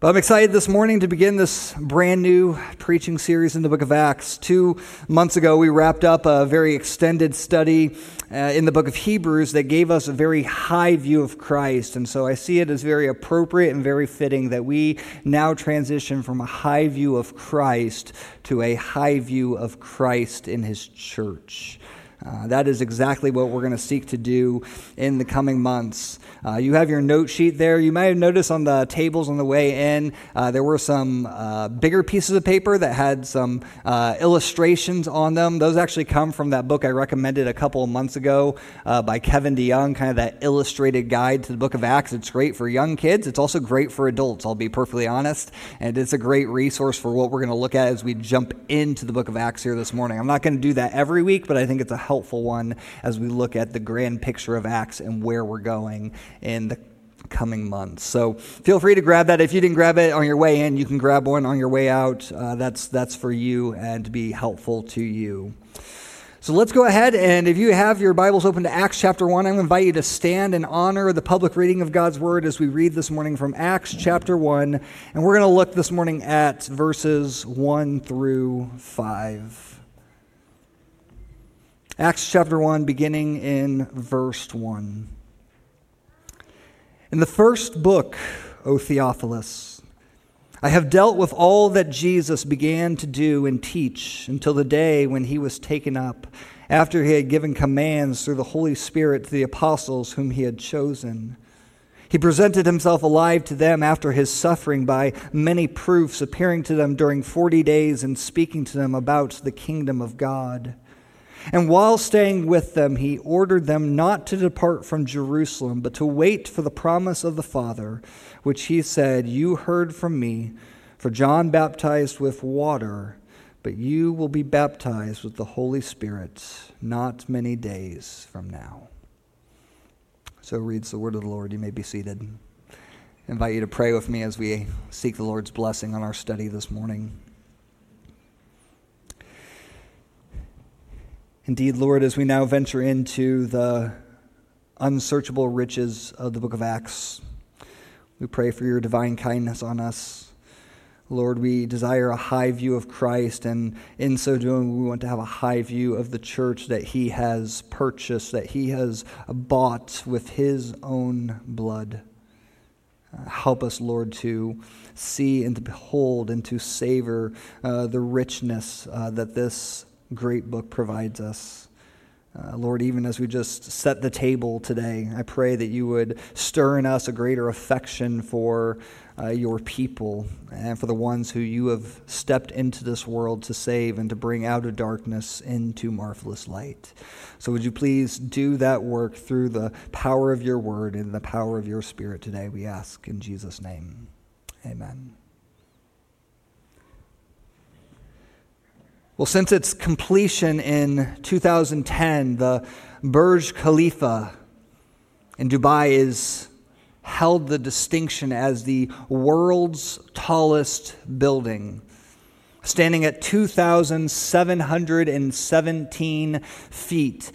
But I'm excited this morning to begin this brand new preaching series in the book of Acts. 2 months ago, we wrapped up a very extended study in the book of Hebrews that gave us a very high view of Christ. And so I see it as very appropriate and very fitting that we now transition from a high view of Christ to a high view of Christ in his church. That is exactly what we're going to seek to do in the coming months. You have your note sheet there. You might have noticed on the tables on the way in, there were some bigger pieces of paper that had some illustrations on them. Those actually come from that book I recommended a couple of months ago by Kevin DeYoung, kind of that illustrated guide to the book of Acts. It's great for young kids. It's also great for adults, I'll be perfectly honest. And it's a great resource for what we're going to look at as we jump into the book of Acts here this morning. I'm not going to do that every week, but I think it's a helpful one as we look at the grand picture of Acts and where we're going in the coming months. So feel free to grab that. If you didn't grab it on your way in, you can grab one on your way out. That's for you and to be helpful to you. So let's go ahead, and if you have your Bibles open to Acts chapter 1, I'm going to invite you to stand and honor the public reading of God's Word as we read this morning from Acts chapter 1, and we're going to look this morning at verses 1 through 5. Acts chapter 1, beginning in verse 1. In the first book, O Theophilus, I have dealt with all that Jesus began to do and teach until the day when he was taken up, after he had given commands through the Holy Spirit to the apostles whom he had chosen. He presented himself alive to them after his suffering by many proofs, appearing to them during 40 days and speaking to them about the kingdom of God. And while staying with them, he ordered them not to depart from Jerusalem, but to wait for the promise of the Father, which he said, "You heard from me, for John baptized with water, but you will be baptized with the Holy Spirit not many days from now." So reads the word of the Lord. You may be seated. I invite you to pray with me as we seek the Lord's blessing on our study this morning. Indeed, Lord, as we now venture into the unsearchable riches of the book of Acts, we pray for your divine kindness on us. Lord, we desire a high view of Christ, and in so doing, we want to have a high view of the church that he has purchased, that he has bought with his own blood. Help us, Lord, to see and to behold and to savor the richness that this great book provides us. Lord, even as we just set the table today, I pray that you would stir in us a greater affection for your people and for the ones who you have stepped into this world to save and to bring out of darkness into marvelous light. So would you please do that work through the power of your word and the power of your Spirit today, we ask in Jesus' name. Amen. Well, since its completion in 2010, the Burj Khalifa in Dubai has held the distinction as the world's tallest building, standing at 2,717 feet,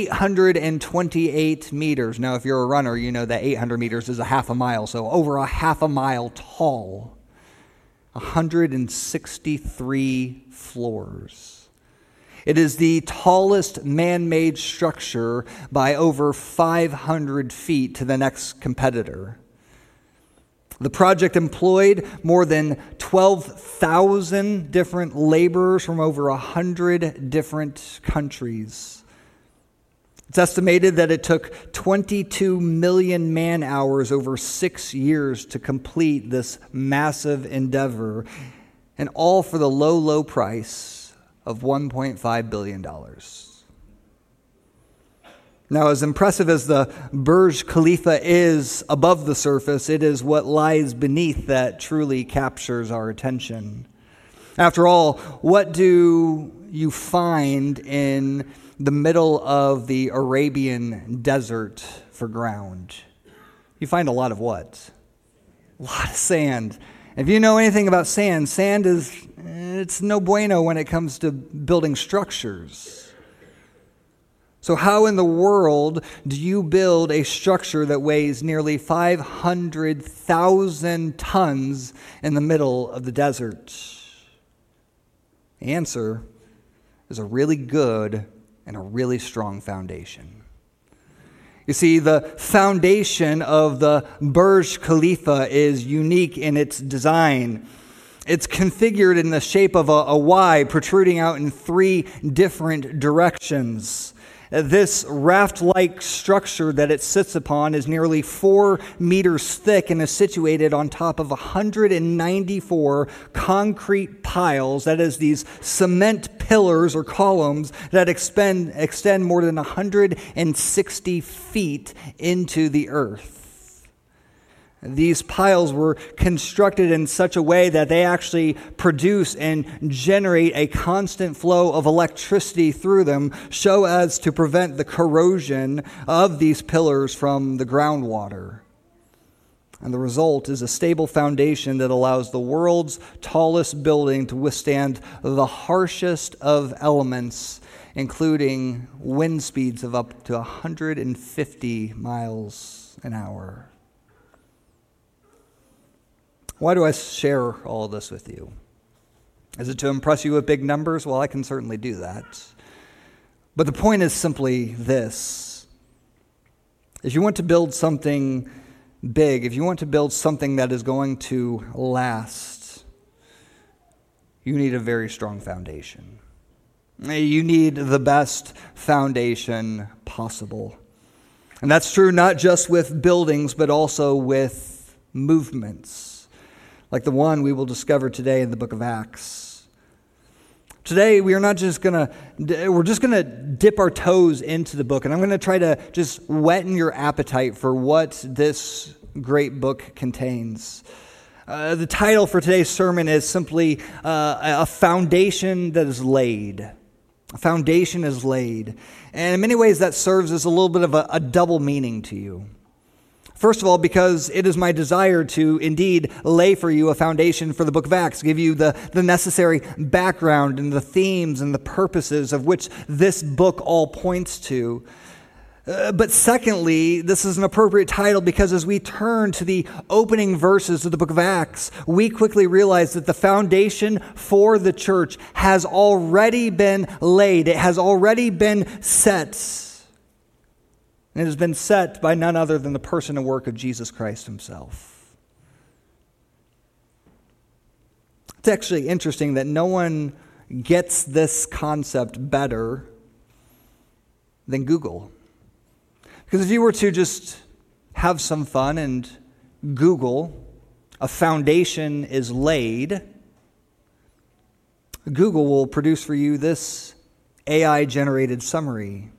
828 meters. Now, if you're a runner, you know that 800 meters is a half a mile, so over a half a mile tall. 163 floors. It is the tallest man-made structure by over 500 feet to the next competitor. The project employed more than 12,000 different laborers from over 100 different countries. It's estimated that it took 22 million man-hours over 6 years to complete this massive endeavor, and all for the low, low price of $1.5 billion. Now, as impressive as the Burj Khalifa is above the surface, it is what lies beneath that truly captures our attention. After all, what do you find in the middle of the Arabian desert for ground? You find a lot of what? A lot of sand. If you know anything about sand, it's no bueno when it comes to building structures. So how in the world do you build a structure that weighs nearly 500,000 tons in the middle of the desert? The answer is a really good and a really strong foundation. You see, the foundation of the Burj Khalifa is unique in its design. It's configured in the shape of a Y protruding out in 3 different directions. This raft-like structure that it sits upon is nearly 4 meters thick and is situated on top of 194 concrete piles, that is, these cement pillars or columns that extend more than 160 feet into the earth. These piles were constructed in such a way that they actually produce and generate a constant flow of electricity through them, so as to prevent the corrosion of these pillars from the groundwater. And the result is a stable foundation that allows the world's tallest building to withstand the harshest of elements, including wind speeds of up to 150 miles an hour. Why do I share all of this with you? Is it to impress you with big numbers? Well, I can certainly do that. But the point is simply this. If you want to build something big, if you want to build something that is going to last, you need a very strong foundation. You need the best foundation possible. And that's true not just with buildings, but also with movements, like the one we will discover today in the book of Acts. Today, we're just going to dip our toes into the book, and I'm going to try to just whet your appetite for what this great book contains. The title for today's sermon is simply a foundation that is laid. A foundation is laid. And in many ways, that serves as a little bit of a double meaning to you. First of all, because it is my desire to indeed lay for you a foundation for the book of Acts, give you the necessary background and the themes and the purposes of which this book all points to. But secondly, this is an appropriate title because as we turn to the opening verses of the book of Acts, we quickly realize that the foundation for the church has already been laid. It has already been set. And it has been set by none other than the person and work of Jesus Christ himself. It's actually interesting that no one gets this concept better than Google. Because if you were to just have some fun and Google, a foundation is laid, Google will produce for you this AI-generated summary.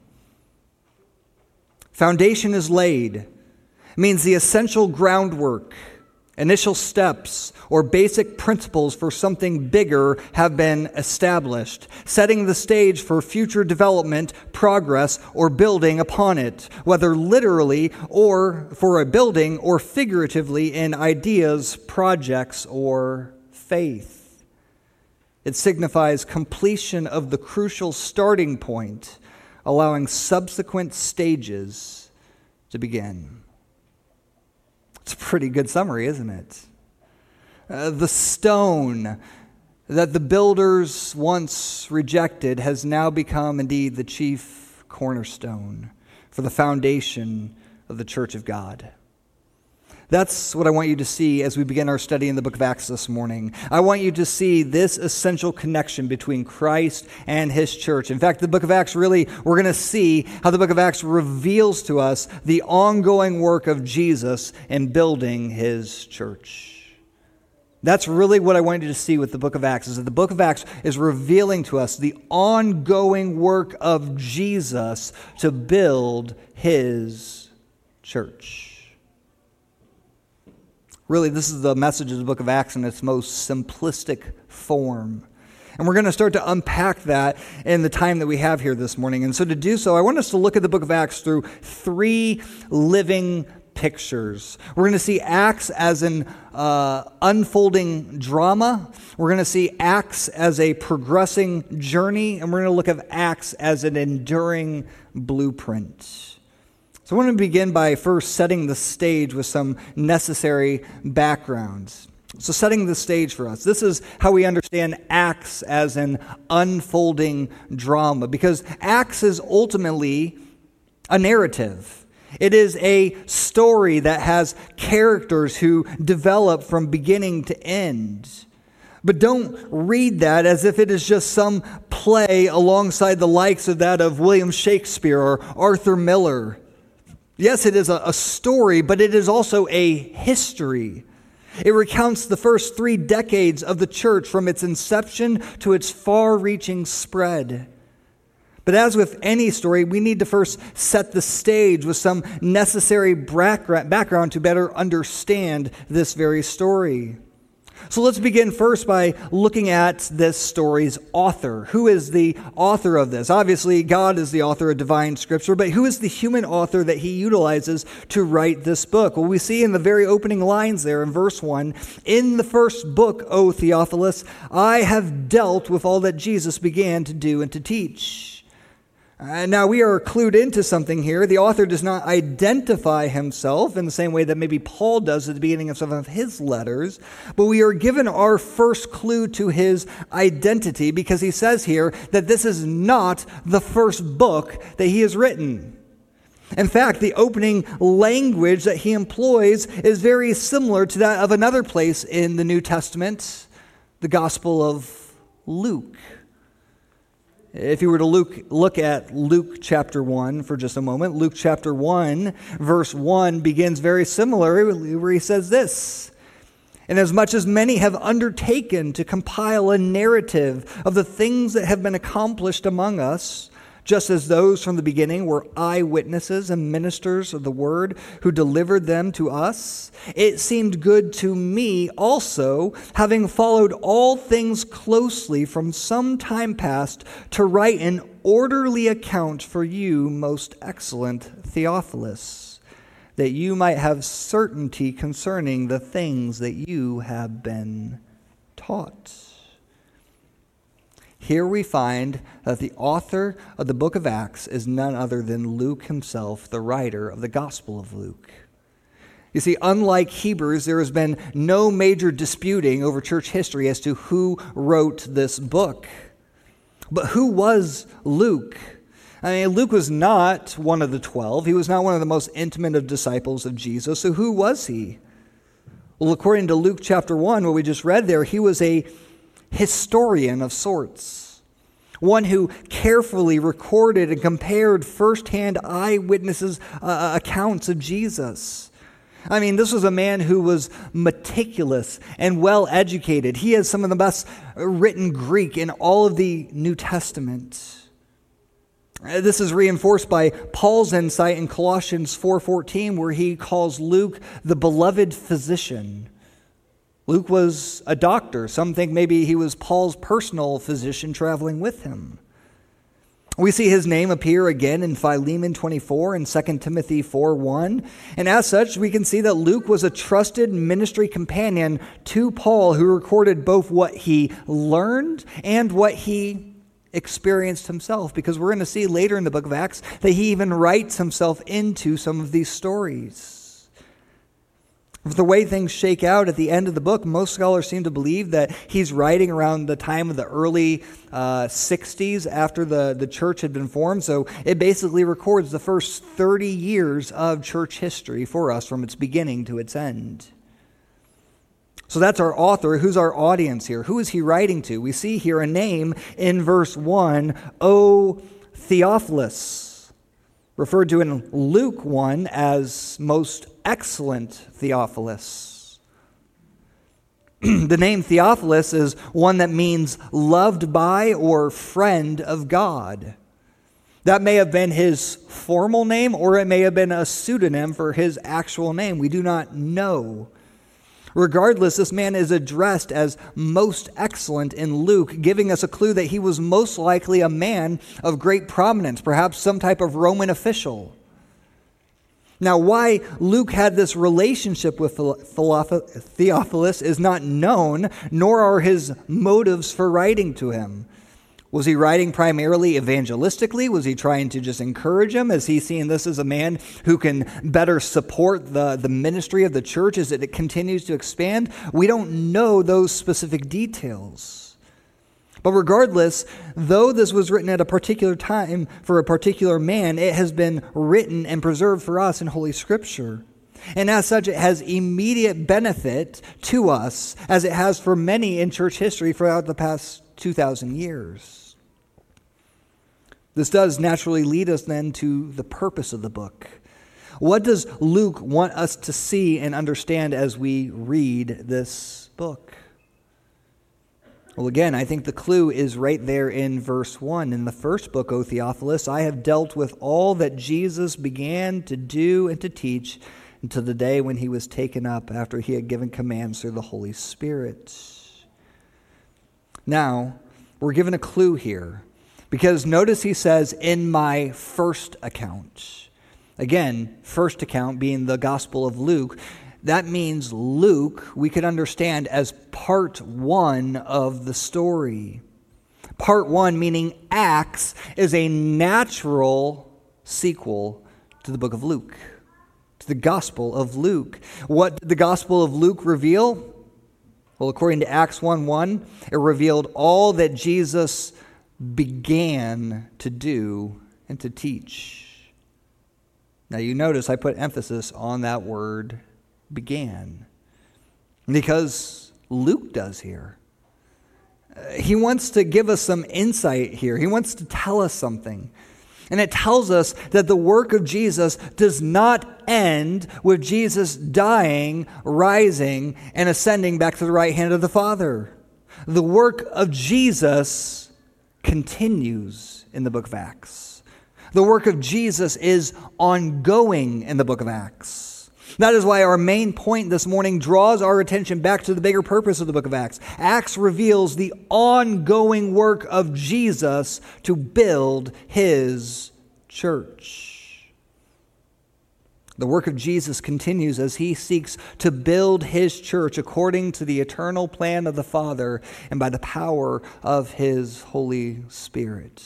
Foundation is laid. It means the essential groundwork, initial steps, or basic principles for something bigger have been established, setting the stage for future development, progress, or building upon it, whether literally or for a building or figuratively in ideas, projects, or faith. It signifies completion of the crucial starting point, allowing subsequent stages to begin. It's a pretty good summary, isn't it? The stone that the builders once rejected has now become indeed the chief cornerstone for the foundation of the church of God. That's what I want you to see as we begin our study in the book of Acts this morning. I want you to see this essential connection between Christ and his church. In fact, the book of Acts we're going to see how the book of Acts reveals to us the ongoing work of Jesus in building his church. That's really what I want you to see with the book of Acts, is that the book of Acts is revealing to us the ongoing work of Jesus to build his church. Really, this is the message of the book of Acts in its most simplistic form. And we're going to start to unpack that in the time that we have here this morning. And so to do so, I want us to look at the book of Acts through 3 living pictures. We're going to see Acts as an unfolding drama. We're going to see Acts as a progressing journey. And we're going to look at Acts as an enduring blueprint. So I want to begin by first setting the stage with some necessary background. So setting the stage for us. This is how we understand Acts as an unfolding drama, because Acts is ultimately a narrative. It is a story that has characters who develop from beginning to end. But don't read that as if it is just some play alongside the likes of that of William Shakespeare or Arthur Miller. Yes, it is a story, but it is also a history. It recounts the first 3 decades of the church from its inception to its far-reaching spread. But as with any story, we need to first set the stage with some necessary background to better understand this very story. So let's begin first by looking at this story's author. Who is the author of this? Obviously, God is the author of divine scripture, but who is the human author that he utilizes to write this book? Well, we see in the very opening lines there in verse 1, "In the first book, O Theophilus, I have dealt with all that Jesus began to do and to teach." Now, we are clued into something here. The author does not identify himself in the same way that maybe Paul does at the beginning of some of his letters, but we are given our first clue to his identity because he says here that this is not the first book that he has written. In fact, the opening language that he employs is very similar to that of another place in the New Testament, the Gospel of Luke. If you were to look at Luke chapter 1 for just a moment, Luke chapter 1, verse 1 begins very similarly, where he says this, "Inasmuch as many have undertaken to compile a narrative of the things that have been accomplished among us, just as those from the beginning were eyewitnesses and ministers of the word who delivered them to us, it seemed good to me also, having followed all things closely from some time past, to write an orderly account for you, most excellent Theophilus, that you might have certainty concerning the things that you have been taught." Here we find that the author of the book of Acts is none other than Luke himself, the writer of the Gospel of Luke. You see, unlike Hebrews, there has been no major disputing over church history as to who wrote this book. But who was Luke? Luke was not one of the 12. He was not one of the most intimate of disciples of Jesus. So who was he? Well, according to Luke chapter 1, what we just read there, he was a historian of sorts, one who carefully recorded and compared firsthand eyewitnesses' accounts of Jesus. This was a man who was meticulous and well educated. He has some of the best written Greek in all of the New Testament. This is reinforced by Paul's insight in Colossians 4:14, where he calls Luke the beloved physician. Luke was a doctor. Some think maybe he was Paul's personal physician traveling with him. We see his name appear again in Philemon 24 and 2 Timothy 4:1. And as such, we can see that Luke was a trusted ministry companion to Paul, who recorded both what he learned and what he experienced himself, because we're going to see later in the book of Acts that he even writes himself into some of these stories. The way things shake out at the end of the book, most scholars seem to believe that he's writing around the time of the early 60s after the church had been formed. So it basically records the first 30 years of church history for us from its beginning to its end. So that's our author. Who's our audience here? Who is he writing to? We see here a name in verse 1, O Theophilus, referred to in Luke 1 as most excellent Theophilus. The name Theophilus is one that means loved by or friend of God. That may have been his formal name, or it may have been a pseudonym for his actual name. We do not know. Regardless, this man is addressed as most excellent in Luke, giving us a clue that he was most likely a man of great prominence, perhaps some type of Roman official. Now, why Luke had this relationship with Theophilus is not known, nor are his motives for writing to him. Was he writing primarily evangelistically? Was he trying to just encourage him? Is he seeing this as a man who can better support the ministry of the church as it continues to expand? We don't know those specific details. But regardless, though this was written at a particular time for a particular man, it has been written and preserved for us in Holy Scripture. And as such, it has immediate benefit to us, as it has for many in church history throughout the past 2,000 years. This does naturally lead us then to the purpose of the book. What does Luke want us to see and understand as we read this book? Well, again, I think the clue is right there in verse 1. In the first book, O Theophilus, I have dealt with all that Jesus began to do and to teach until the day when he was taken up after he had given commands through the Holy Spirit. Now, we're given a clue here, because notice he says, in my first account. Again, first account being the Gospel of Luke. That means Luke, we could understand as part one of the story. Part one, meaning Acts, is a natural sequel to the book of Luke, to the Gospel of Luke. What did the Gospel of Luke reveal? Well, according to Acts 1:1, it revealed all that Jesus began to do and to teach. Now you notice I put emphasis on that word began, because Luke does here. He wants to give us some insight here. He wants to tell us something. And it tells us that the work of Jesus does not end with Jesus dying, rising, and ascending back to the right hand of the Father. The work of Jesus continues in the book of Acts. The work of Jesus is ongoing in the book of Acts. That is why our main point this morning draws our attention back to the bigger purpose of the book of Acts. Acts reveals the ongoing work of Jesus to build his church. The work of Jesus continues as he seeks to build his church according to the eternal plan of the Father and by the power of his Holy Spirit.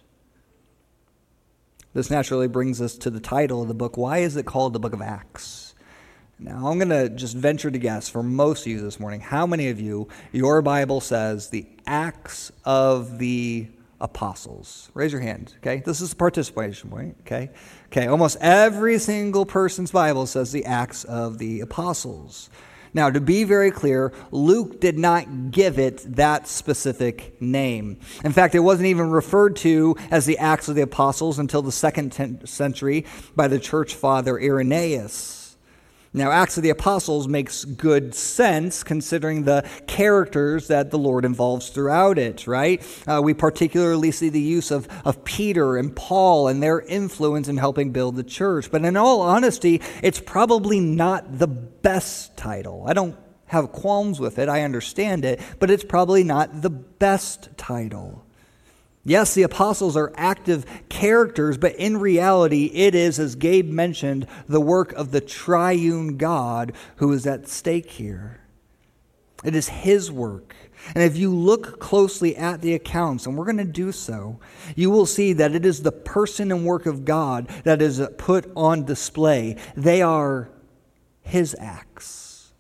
This naturally brings us to the title of the book. Why is it called the book of Acts? Now, I'm going to just venture to guess for most of you this morning, how many of you, your Bible says the Acts of the Apostles? Raise your hand, okay? This is the participation point, okay? Okay, almost every single person's Bible says the Acts of the Apostles. Now, to be very clear, Luke did not give it that specific name. In fact, it wasn't even referred to as the Acts of the Apostles until the 2nd century by the church father Irenaeus. Now, Acts of the Apostles makes good sense considering the characters that the Lord involves throughout it, right? We particularly see the use of Peter and Paul and their influence in helping build the church. But in all honesty, it's probably not the best title. I don't have qualms with it. I understand it. But it's probably not the best title. Yes, the apostles are active characters, but in reality, it is, as Gabe mentioned, the work of the triune God who is at stake here. It is his work. And if you look closely at the accounts, and we're going to do so, you will see that it is the person and work of God that is put on display. They are his acts.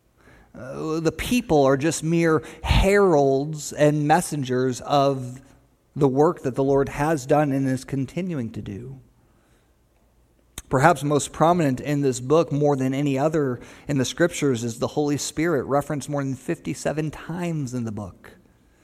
The people are just mere heralds and messengers of the work that the Lord has done and is continuing to do. Perhaps most prominent in this book, more than any other in the Scriptures, is the Holy Spirit, referenced more than 57 times in the book.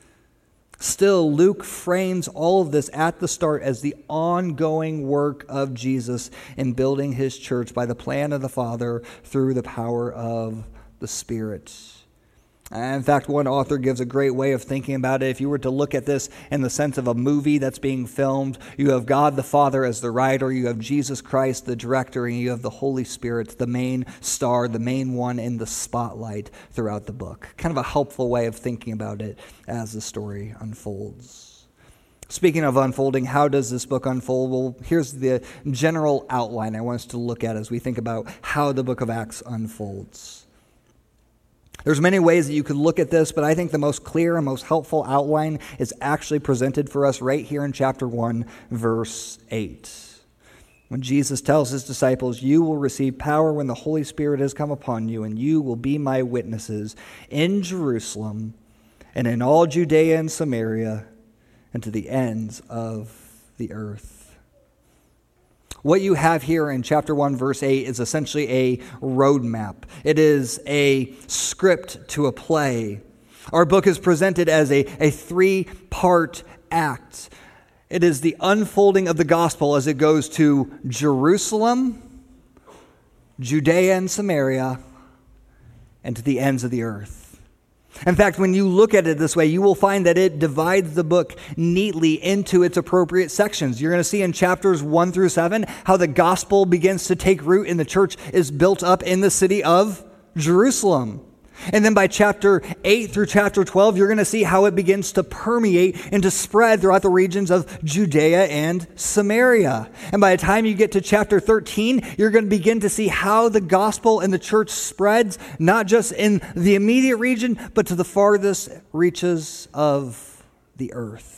Still, Luke frames all of this at the start as the ongoing work of Jesus in building his church by the plan of the Father through the power of the Spirit. In fact, one author gives a great way of thinking about it. If you were to look at this in the sense of a movie that's being filmed, you have God the Father as the writer, you have Jesus Christ the director, and you have the Holy Spirit, the main star, the main one in the spotlight throughout the book. Kind of a helpful way of thinking about it as the story unfolds. Speaking of unfolding, how does this book unfold? Well, here's the general outline I want us to look at as we think about how the book of Acts unfolds. There's many ways that you could look at this, but I think the most clear and most helpful outline is actually presented for us right here in chapter 1, verse 8. When Jesus tells his disciples, "You will receive power when the Holy Spirit has come upon you, and you will be my witnesses in Jerusalem and in all Judea and Samaria and to the ends of the earth." What you have here in chapter 1, verse 8 is essentially a roadmap. It is a script to a play. Our book is presented as a three-part act. It is the unfolding of the gospel as it goes to Jerusalem, Judea and Samaria, and to the ends of the earth. In fact, when you look at it this way, you will find that it divides the book neatly into its appropriate sections. You're going to see in chapters 1 through 7 how the gospel begins to take root and the church is built up in the city of Jerusalem. And then by chapter 8 through chapter 12, you're going to see how it begins to permeate and to spread throughout the regions of Judea and Samaria. And by the time you get to chapter 13, you're going to begin to see how the gospel and the church spreads, not just in the immediate region, but to the farthest reaches of the earth.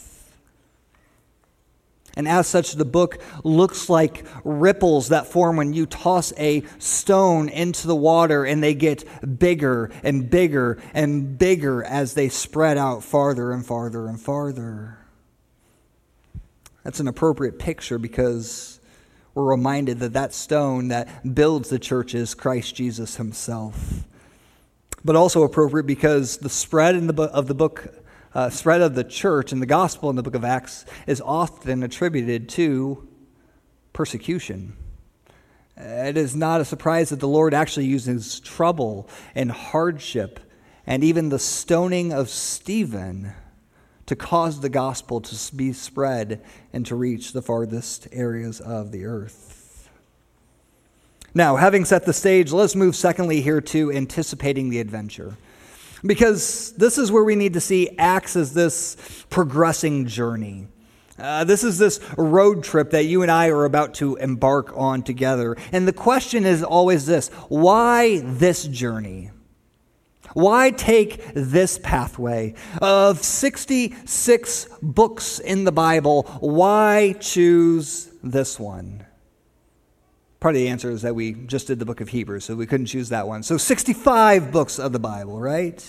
And as such, the book looks like ripples that form when you toss a stone into the water, and they get bigger and bigger and bigger as they spread out farther and farther and farther. That's an appropriate picture because we're reminded that that stone that builds the church is Christ Jesus himself. But also appropriate because the spread of the church and the gospel in the book of Acts is often attributed to persecution. It is not a surprise that the Lord actually uses trouble and hardship and even the stoning of Stephen to cause the gospel to be spread and to reach the farthest areas of the earth. Now, having set the stage, let's move secondly here to anticipating the adventure. Because this is where we need to see Acts as this progressing journey. This is this road trip that you and I are about to embark on together. And the question is always this: why this journey? Why take this pathway? Of 66 books in the Bible, why choose this one? Part of the answer is that we just did the book of Hebrews, so we couldn't choose that one. So 65 books of the Bible, right?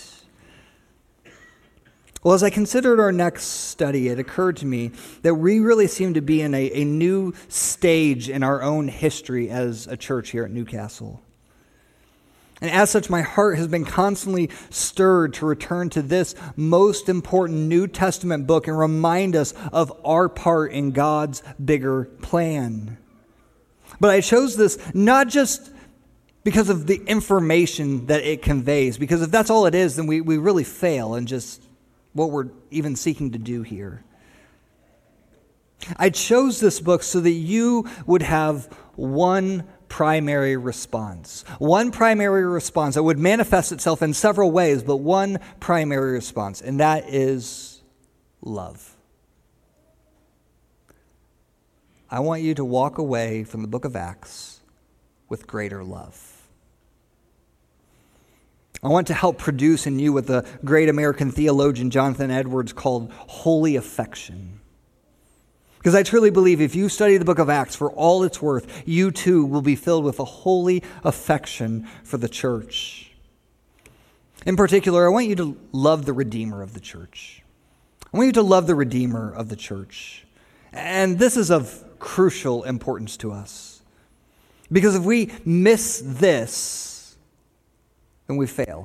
Well, as I considered our next study, it occurred to me that we really seem to be in a new stage in our own history as a church here at Newcastle. And as such, my heart has been constantly stirred to return to this most important New Testament book and remind us of our part in God's bigger plan. But I chose this not just because of the information that it conveys, because if that's all it is, then we really fail in just what we're even seeking to do here. I chose this book so that you would have one primary response. One primary response that would manifest itself in several ways, but one primary response, and that is love. I want you to walk away from the book of Acts with greater love. I want to help produce in you what the great American theologian Jonathan Edwards called holy affection. Because I truly believe if you study the book of Acts for all it's worth, you too will be filled with a holy affection for the church. In particular, I want you to love the Redeemer of the church. I want you to love the Redeemer of the church. And this is of crucial importance to us. Because if we miss this, then we fail.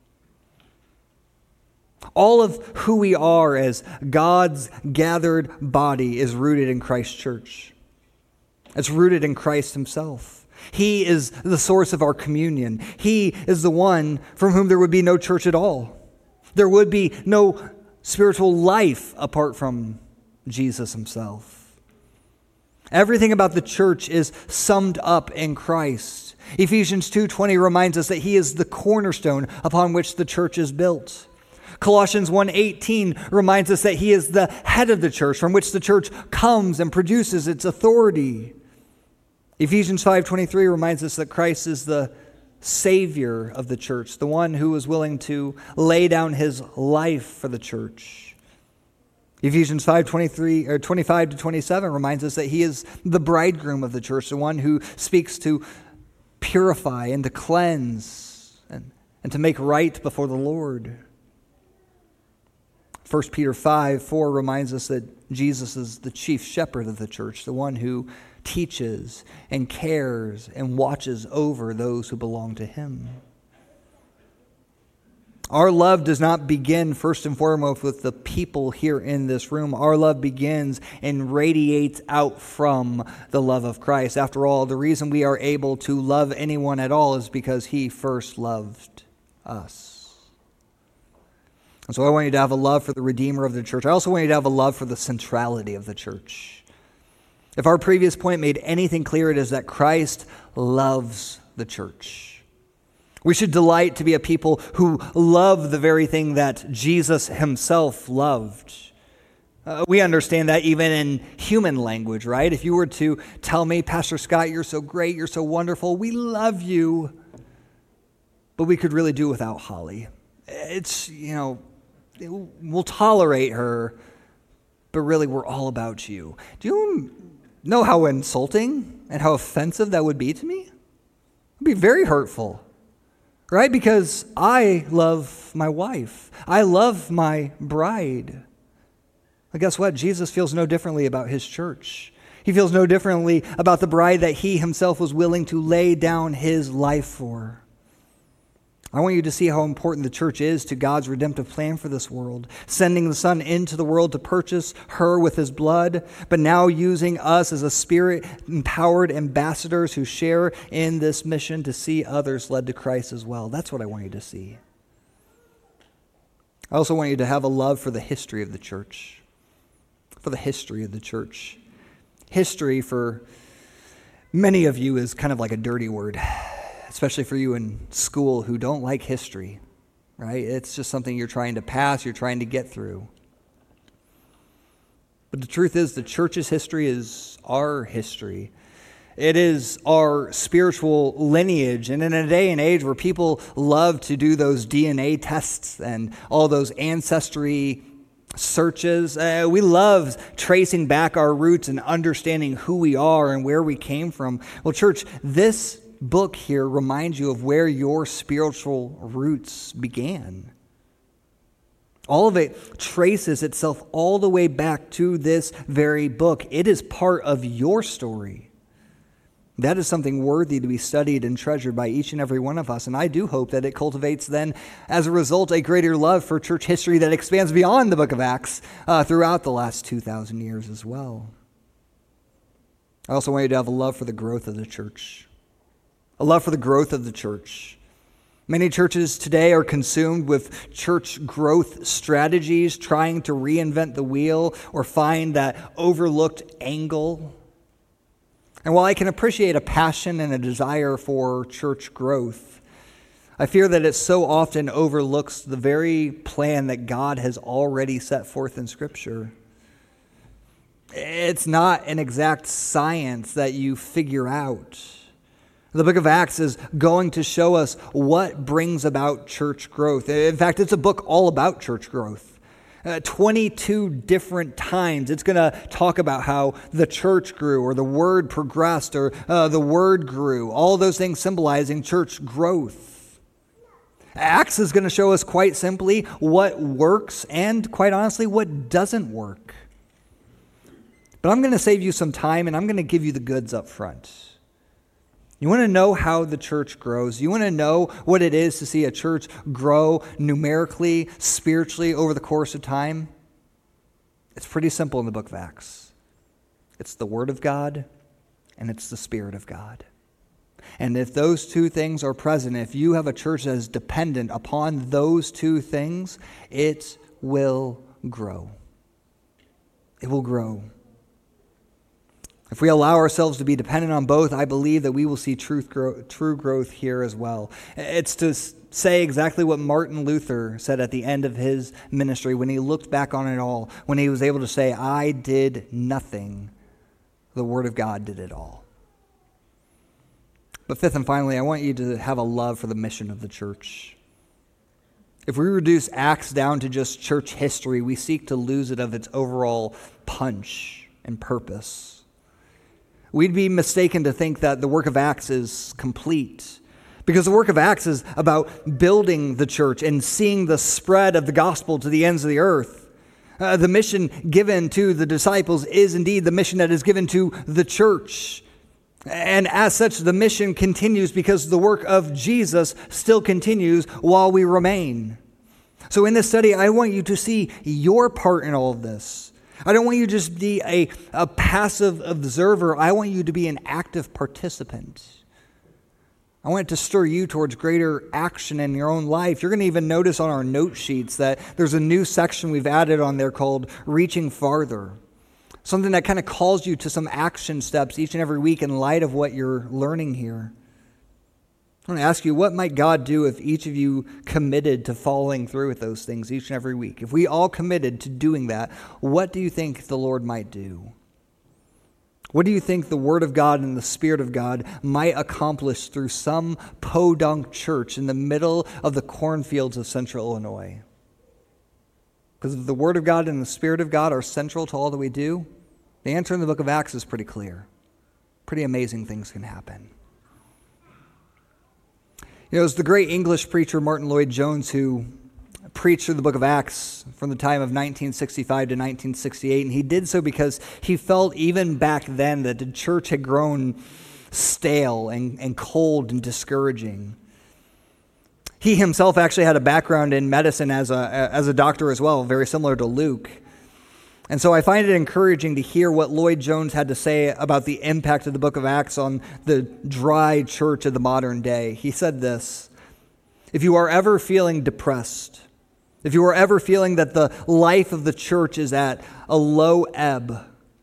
All of who we are as God's gathered body is rooted in Christ's church. It's rooted in Christ himself. He is the source of our communion. He is the one from whom there would be no church at all. There would be no spiritual life apart from Jesus himself. Everything about the church is summed up in Christ. Ephesians 2:20 reminds us that he is the cornerstone upon which the church is built. Colossians 1:18 reminds us that he is the head of the church, from which the church comes and produces its authority. Ephesians 5:23 reminds us that Christ is the Savior of the church, the one who was willing to lay down his life for the church. Ephesians 5:23 or 25 to 27 reminds us that he is the bridegroom of the church, the one who speaks to purify and to cleanse and to make right before the Lord. 1 Peter 5:4 reminds us that Jesus is the chief shepherd of the church, the one who teaches and cares and watches over those who belong to him. Our love does not begin first and foremost with the people here in this room. Our love begins and radiates out from the love of Christ. After all, the reason we are able to love anyone at all is because he first loved us. And so I want you to have a love for the Redeemer of the church. I also want you to have a love for the centrality of the church. If our previous point made anything clear, it is that Christ loves the church. We should delight to be a people who love the very thing that Jesus himself loved. We understand that even in human language, right? If you were to tell me, Pastor Scott, you're so great, you're so wonderful, we love you, but we could really do without Holly. It's, we'll tolerate her, but really we're all about you. Do you know how insulting and how offensive that would be to me? It would be very hurtful, right? Because I love my wife. I love my bride. But guess what? Jesus feels no differently about his church. He feels no differently about the bride that he himself was willing to lay down his life for. I want you to see how important the church is to God's redemptive plan for this world, sending the Son into the world to purchase her with his blood, but now using us as a Spirit-empowered ambassadors who share in this mission to see others led to Christ as well. That's what I want you to see. I also want you to have a love for the history of the church. For the history of the church. History for many of you is kind of like a dirty word. Especially for you in school who don't like history, right? It's just something you're trying to pass, you're trying to get through. But the truth is, the church's history is our history. It is our spiritual lineage. And in a day and age where people love to do those DNA tests and all those ancestry searches, we love tracing back our roots and understanding who we are and where we came from. Well, church, this book here reminds you of where your spiritual roots began. All of it traces itself all the way back to this very book. It is part of your story. That is something worthy to be studied and treasured by each and every one of us. And I do hope that it cultivates then, as a result, a greater love for church history that expands beyond the book of Acts throughout the last 2,000 years as well. I also want you to have a love for the growth of the church. A love for the growth of the church. Many churches today are consumed with church growth strategies, trying to reinvent the wheel or find that overlooked angle. And while I can appreciate a passion and a desire for church growth, I fear that it so often overlooks the very plan that God has already set forth in Scripture. It's not an exact science that you figure out. The book of Acts is going to show us what brings about church growth. In fact, it's a book all about church growth. 22 different times it's going to talk about how the church grew or the word progressed or the word grew. All those things symbolizing church growth. Acts is going to show us quite simply what works and quite honestly what doesn't work. But I'm going to save you some time and I'm going to give you the goods up front. You want to know how the church grows. You want to know what it is to see a church grow numerically, spiritually over the course of time. It's pretty simple in the book of Acts. It's the Word of God and it's the Spirit of God. And if those two things are present, if you have a church that is dependent upon those two things, it will grow. It will grow. If we allow ourselves to be dependent on both, I believe that we will see true growth here as well. It's to say exactly what Martin Luther said at the end of his ministry when he looked back on it all, when he was able to say, I did nothing. The Word of God did it all. But fifth and finally, I want you to have a love for the mission of the church. If we reduce Acts down to just church history, we seek to lose it of its overall punch and purpose. We'd be mistaken to think that the work of Acts is complete, because the work of Acts is about building the church and seeing the spread of the gospel to the ends of the earth. The mission given to the disciples is indeed the mission that is given to the church. And as such, the mission continues because the work of Jesus still continues while we remain. So in this study, I want you to see your part in all of this. I don't want you to just be a passive observer. I want you to be an active participant. I want it to stir you towards greater action in your own life. You're going to even notice on our note sheets that there's a new section we've added on there called Reaching Farther. Something that kind of calls you to some action steps each and every week in light of what you're learning here. I want to ask you, what might God do if each of you committed to following through with those things each and every week? If we all committed to doing that, what do you think the Lord might do? What do you think the Word of God and the Spirit of God might accomplish through some podunk church in the middle of the cornfields of central Illinois? Because if the Word of God and the Spirit of God are central to all that we do, the answer in the book of Acts is pretty clear. Pretty amazing things can happen. You know, it was the great English preacher Martin Lloyd-Jones who preached through the book of Acts from the time of 1965 to 1968, and he did so because he felt even back then that the church had grown stale and cold and discouraging. He himself actually had a background in medicine as a doctor as well, very similar to Luke. And so I find it encouraging to hear what Lloyd-Jones had to say about the impact of the book of Acts on the dry church of the modern day. He said this: if you are ever feeling depressed, if you are ever feeling that the life of the church is at a low ebb,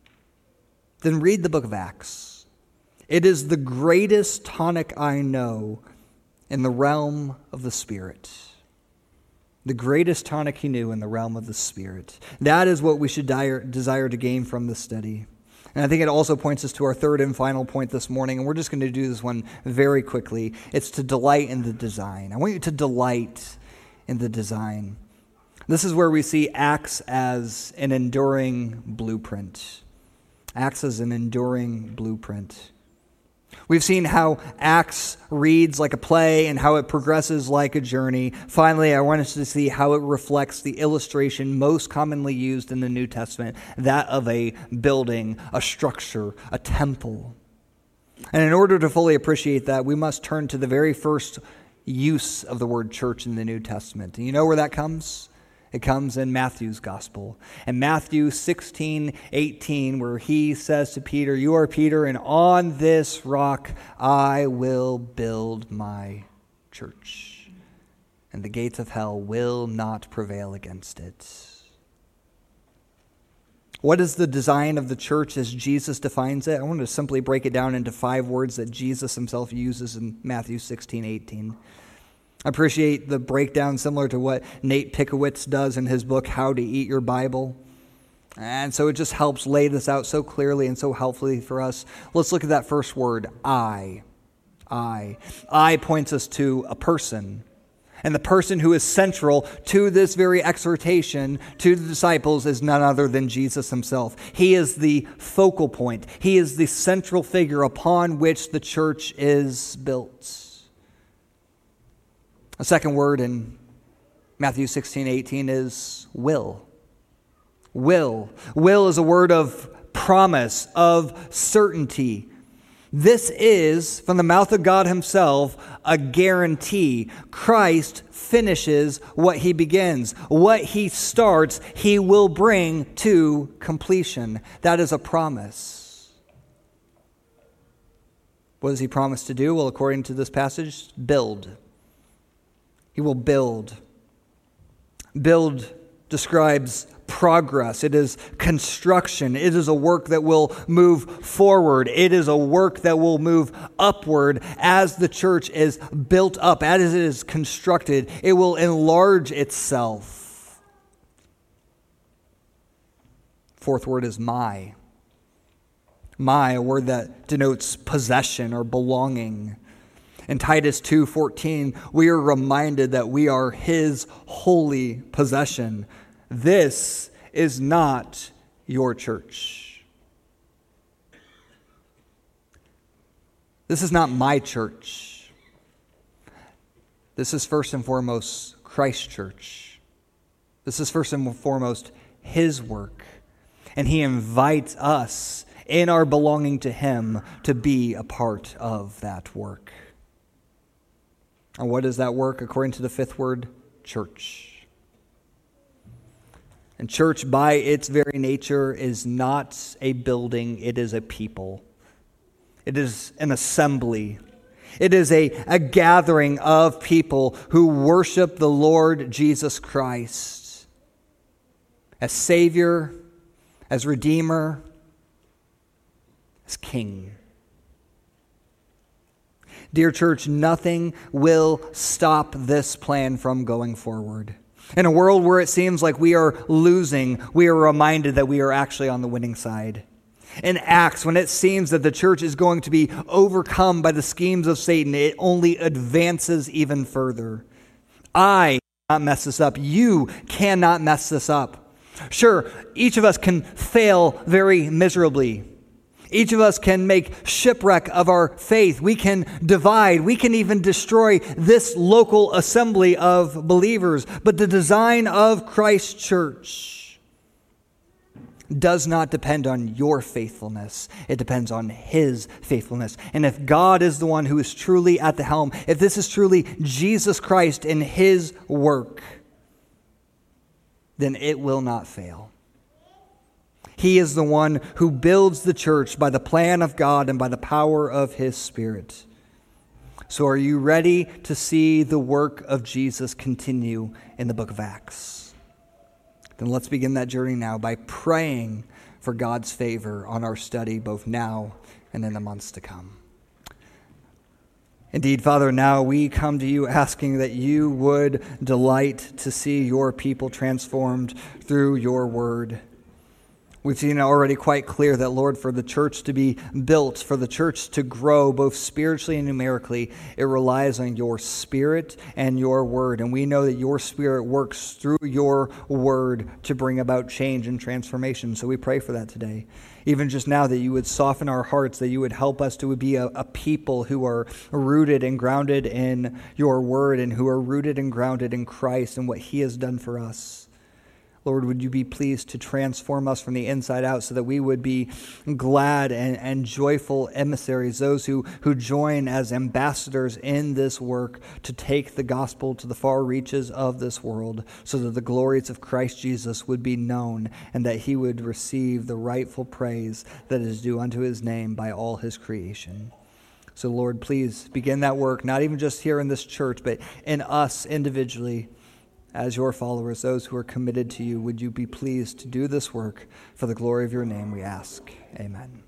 then read the book of Acts. It is the greatest tonic I know in the realm of the Spirit. The greatest tonic he knew in the realm of the Spirit. That is what we should desire to gain from this study. And I think it also points us to our third and final point this morning, and we're just going to do this one very quickly. It's to delight in the design. I want you to delight in the design. This is where we see Acts as an enduring blueprint. Acts as an enduring blueprint. We've seen how Acts reads like a play and how it progresses like a journey. Finally, I want us to see how it reflects the illustration most commonly used in the New Testament, that of a building, a structure, a temple. And in order to fully appreciate that, we must turn to the very first use of the word church in the New Testament. And you know where that comes? It comes in Matthew's gospel. In Matthew 16:18, where he says to Peter, "You are Peter, and on this rock I will build my church, and the gates of hell will not prevail against it." What is the design of the church as Jesus defines it? I want to simply break it down into 5 words that Jesus himself uses in Matthew 16:18. I appreciate the breakdown similar to what Nate Pickowitz does in his book, How to Eat Your Bible. And so it just helps lay this out so clearly and so helpfully for us. Let's look at that first word, I. I points us to a person. And the person who is central to this very exhortation to the disciples is none other than Jesus himself. He is the focal point. He is the central figure upon which the church is built. A second word in Matthew 16:18 is will. Will. Will is a word of promise, of certainty. This is, from the mouth of God himself, a guarantee. Christ finishes what he begins. What he starts, he will bring to completion. That is a promise. What does he promise to do? Well, according to this passage, build. He will build. Build describes progress. It is construction. It is a work that will move forward. It is a work that will move upward as the church is built up, as it is constructed. It will enlarge itself. Fourth word is my. My, a word that denotes possession or belonging. In Titus 2:14, we are reminded that we are his holy possession. This is not your church. This is not my church. This is first and foremost Christ's church. This is first and foremost his work. And he invites us in our belonging to him to be a part of that work. And what is that work according to the fifth word? Church. And church, by its very nature, is not a building, it is a people. It is an assembly. It is a gathering of people who worship the Lord Jesus Christ as Savior, as Redeemer, as King. Dear church, nothing will stop this plan from going forward. In a world where it seems like we are losing, we are reminded that we are actually on the winning side. In Acts, when it seems that the church is going to be overcome by the schemes of Satan, it only advances even further. I cannot mess this up. You cannot mess this up. Sure, each of us can fail very miserably. Each of us can make shipwreck of our faith. We can divide. We can even destroy this local assembly of believers. But the design of Christ's church does not depend on your faithfulness. It depends on his faithfulness. And if God is the one who is truly at the helm, if this is truly Jesus Christ in his work, then it will not fail. He is the one who builds the church by the plan of God and by the power of his Spirit. So are you ready to see the work of Jesus continue in the book of Acts? Then let's begin that journey now by praying for God's favor on our study both now and in the months to come. Indeed, Father, now we come to you asking that you would delight to see your people transformed through your word. We've seen it already quite clear that, Lord, for the church to be built, for the church to grow both spiritually and numerically, it relies on your Spirit and your word. And we know that your Spirit works through your word to bring about change and transformation. So we pray for that today. Even just now, that you would soften our hearts, that you would help us to be a people who are rooted and grounded in your word and who are rooted and grounded in Christ and what he has done for us. Lord, would you be pleased to transform us from the inside out so that we would be glad and joyful emissaries, those who join as ambassadors in this work to take the gospel to the far reaches of this world so that the glories of Christ Jesus would be known and that he would receive the rightful praise that is due unto his name by all his creation. So, Lord, please begin that work, not even just here in this church, but in us individually. As your followers, those who are committed to you, would you be pleased to do this work for the glory of your name, we ask. Amen.